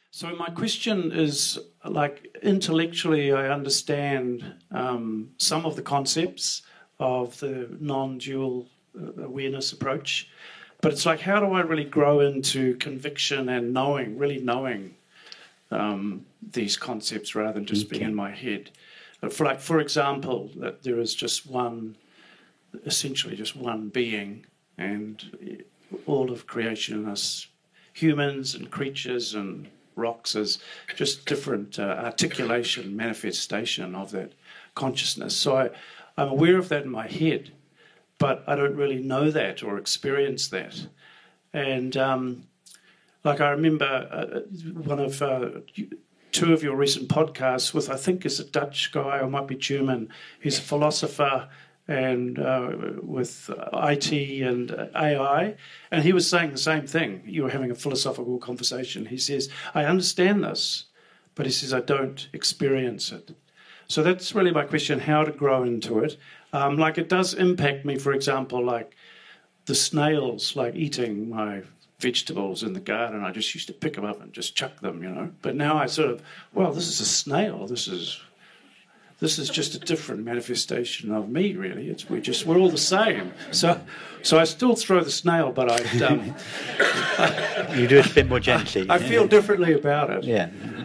So my question is, like, intellectually I understand some of the concepts of the non-dual awareness approach, but it's like, how do I really grow into conviction and knowing, really knowing these concepts rather than just being in my head? For example, that there is just one, essentially just one being, and all of creation, us humans and creatures and rocks, is just different articulation, manifestation of that consciousness. So I'm aware of that in my head, but I don't really know that or experience that. And like, I remember one of two of your recent podcasts with, I think is a Dutch guy or might be German. He's a philosopher and with IT and AI, and he was saying the same thing. You were having a philosophical conversation. He says, I understand this, but he says, I don't experience it. So that's really my question, how to grow into it. Like, it does impact me, for example, like the snails, like eating my vegetables in the garden. I just used to pick them up and just chuck them, you know. But now I sort of, well, this is a snail. This is just a different manifestation of me, really. We're all the same. So I still throw the snail, but you do it a bit more gently. I feel differently about it. Yeah.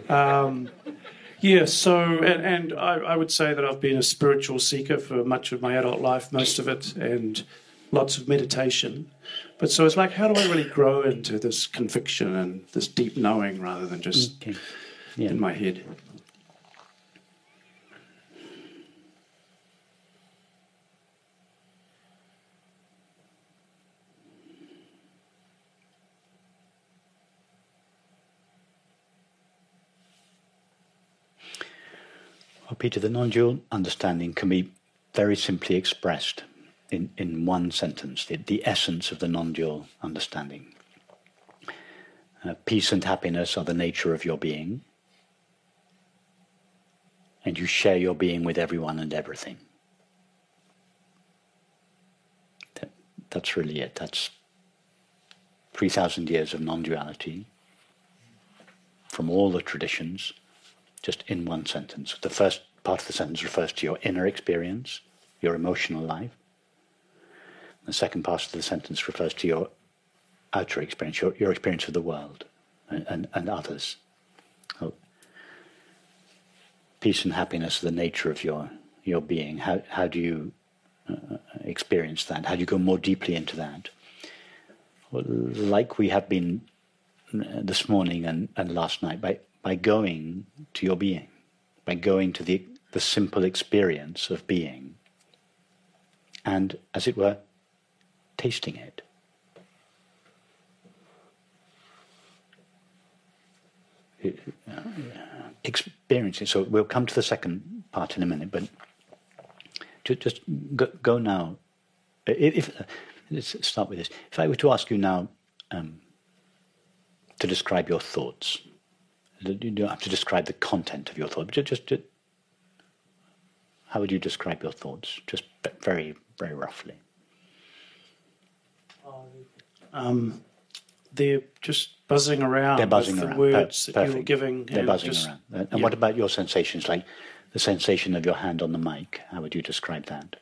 So and I would say that I've been a spiritual seeker for much of my adult life, most of it, and lots of meditation. But so it's like, how do I really grow into this conviction and this deep knowing rather than just in my head? Well, Peter, the non-dual understanding can be very simply expressed in one sentence, the essence of the non-dual understanding. Peace and happiness are the nature of your being, and you share your being with everyone and everything. That's really it. That's 3,000 years of non-duality from all the traditions, just in one sentence. The first part of the sentence refers to your inner experience, your emotional life. The second part of the sentence refers to your outer experience, your experience of the world and others. So, peace and happiness are the nature of your being. How do you experience that? How do you go more deeply into that? Well, like we have been this morning and last night, by going to your being, by going to the simple experience of being, and, as it were, tasting it. Experiencing. So we'll come to the second part in a minute, but just go now. Let's start with this. If I were to ask you now to describe your thoughts, you don't have to describe the content of your thoughts, but just how would you describe your thoughts? Just very, very roughly. They're just buzzing around. They're buzzing with around. The words that Perfect. you're giving. They're buzzing around. And what about your sensations, like the sensation of your hand on the mic? How would you describe that?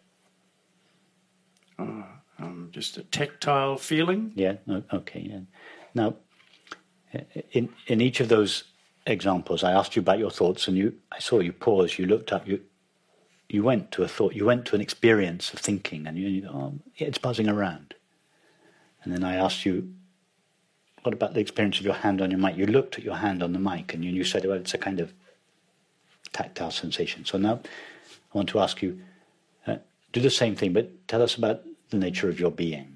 Just a tactile feeling. Yeah. Okay. Yeah. Now, in each of those examples, I asked you about your thoughts, and I saw you pause. You looked up. You went to a thought. You went to an experience of thinking, and it's buzzing around. And then I asked you, what about the experience of your hand on your mic? You looked at your hand on the mic, and you said, well, it's a kind of tactile sensation. So now I want to ask you, do the same thing, but tell us about the nature of your being.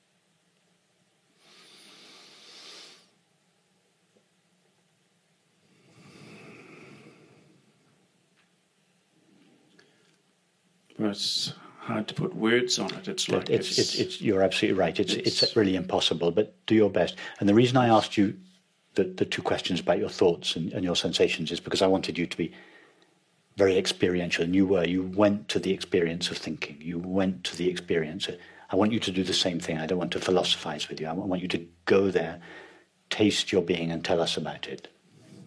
Well, it's hard to put words on it. It's like you're absolutely right. It's really impossible. But do your best. And the reason I asked you the two questions about your thoughts and your sensations is because I wanted you to be very experiential. And you went to the experience of thinking. You went to the experience. I want you to do the same thing. I don't want to philosophize with you. I want you to go there, taste your being, and tell us about it.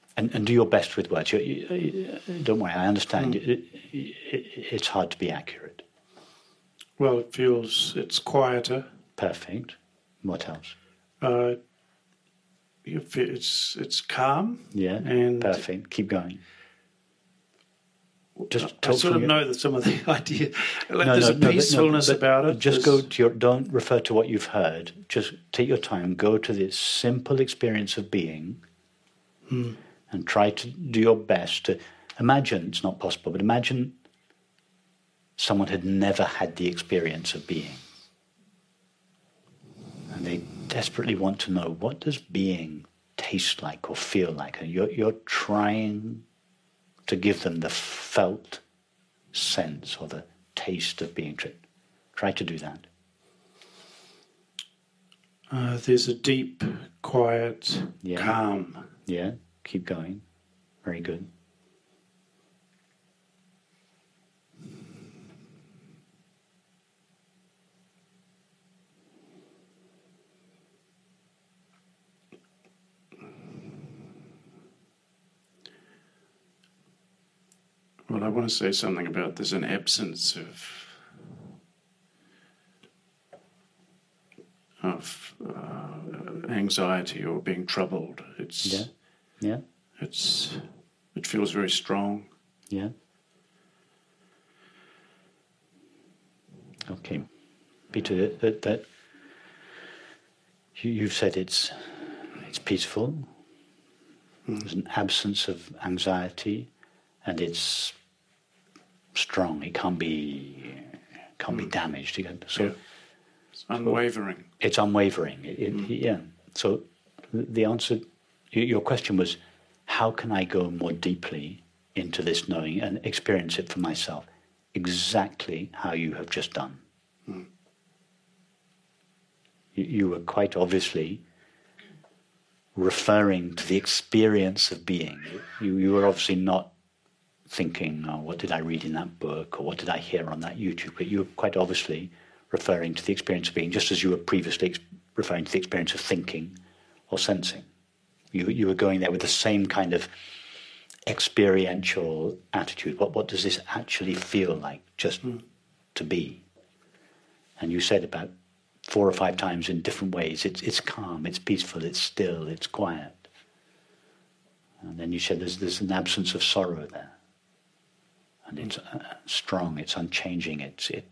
And do your best with words. Don't worry, I understand. It's hard to be accurate. Well, it's quieter. Perfect. What else? It's calm. Yeah, and perfect. Keep going. Just I sort of know that some of the idea, there's a peacefulness about it. Just go to don't refer to what you've heard. Just take your time. Go to this simple experience of being, and try to do your best to imagine. It's not possible, but imagine someone had never had the experience of being, and they desperately want to know, what does being taste like or feel like? And you're trying to give them the felt sense or the taste of being. Try to do that. There's a deep, quiet, calm. Yeah, keep going. Very good. Well, I want to say something about there's an absence of anxiety or being troubled. It feels very strong. Yeah. Okay, Peter. That you've said it's peaceful. There's an absence of anxiety, and it's strong. It can't be damaged. So it's unwavering. It's unwavering. Yeah. So the answer, your question was, how can I go more deeply into this knowing and experience it for myself? Exactly how you have just done. You were quite obviously referring to the experience of being. You were obviously not thinking, oh, what did I read in that book, or what did I hear on that YouTube? But you were quite obviously referring to the experience of being, just as you were previously referring to the experience of thinking or sensing. You were going there with the same kind of experiential attitude. What does this actually feel like, just to be? And you said about 4 or 5 times in different ways, it's calm, it's peaceful, it's still, it's quiet. And then you said there's an absence of sorrow there. And it's strong, it's unchanging,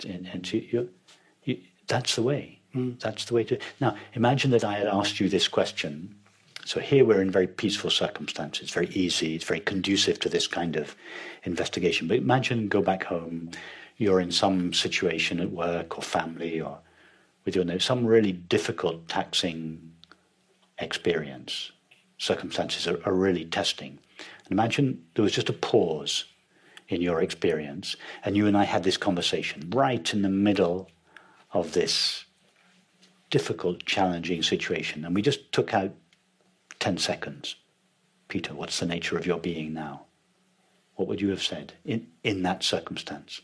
that's the way. That's the way to... Now, imagine that I had asked you this question. So here we're in very peaceful circumstances. It's very easy, it's very conducive to this kind of investigation. But imagine, go back home, you're in some situation at work or family or with your some really difficult, taxing experience. Circumstances are really testing. And imagine there was just a pause in your experience, and you and I had this conversation right in the middle of this difficult, challenging situation, and we just took out 10 seconds. Peter, what's the nature of your being now? What would you have said in that circumstance?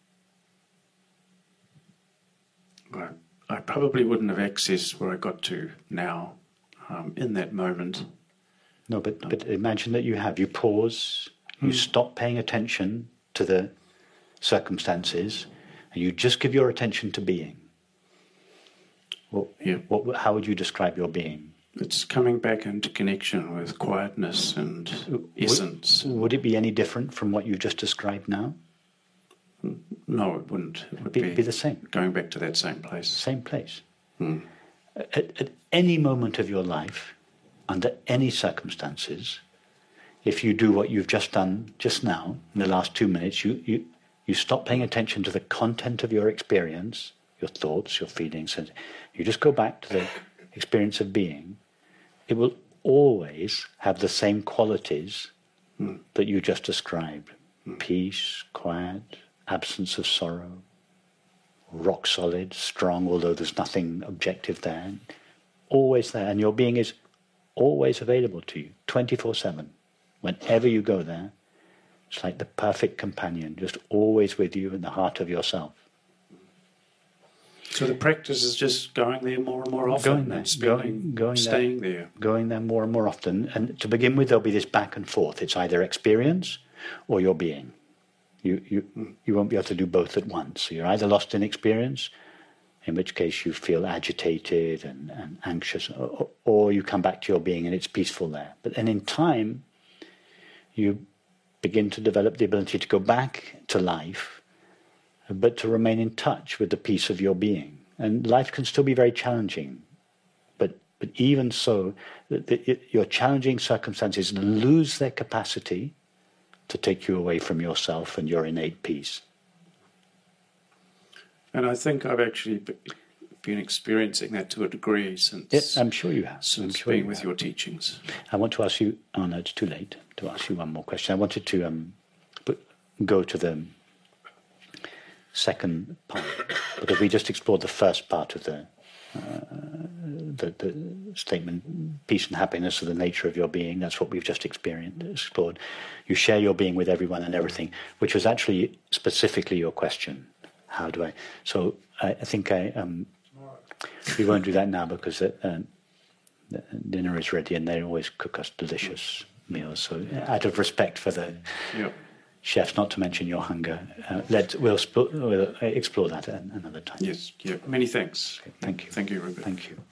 Well, I probably wouldn't have accessed where I got to now in that moment. No, but imagine that you pause, you stop paying attention to the circumstances, and you just give your attention to being. How would you describe your being? It's coming back into connection with quietness and essence. Would it be any different from what you just described now? No, it wouldn't. It would be the same. Going back to that same place. Same place. At any moment of your life, under any circumstances, if you do what you've just done just now, in the last 2 minutes, you stop paying attention to the content of your experience, your thoughts, your feelings, and you just go back to the experience of being, it will always have the same qualities that you just described. Peace, quiet, absence of sorrow, rock solid, strong, although there's nothing objective there. Always there, and your being is always available to you, 24/7. Whenever you go there, it's like the perfect companion, just always with you in the heart of yourself. So the practice is just going there more and more often, staying there. Going there more and more often. And to begin with, there'll be this back and forth. It's either experience or your being. You won't be able to do both at once. So you're either lost in experience, in which case you feel agitated and anxious, or you come back to your being and it's peaceful there. But then in time, you begin to develop the ability to go back to life, but to remain in touch with the peace of your being. And life can still be very challenging, but even so, your challenging circumstances lose their capacity to take you away from yourself and your innate peace. And I think I've actually been experiencing that to a degree since. Yes, I'm sure you have. Since being with your teachings. I want to ask you. Oh no, it's too late to ask you one more question. I wanted to go to the second part, because we just explored the first part of the statement, peace and happiness are the nature of your being. That's what we've just explored. You share your being with everyone and everything, which was actually specifically your question. How do I? So I think we won't do that now, because dinner is ready and they always cook us delicious meals. So out of respect for the chefs, not to mention your hunger, we'll explore that another time. Yes. Yeah. Many thanks. Okay, thank you. Thank you, Rupert. Thank you.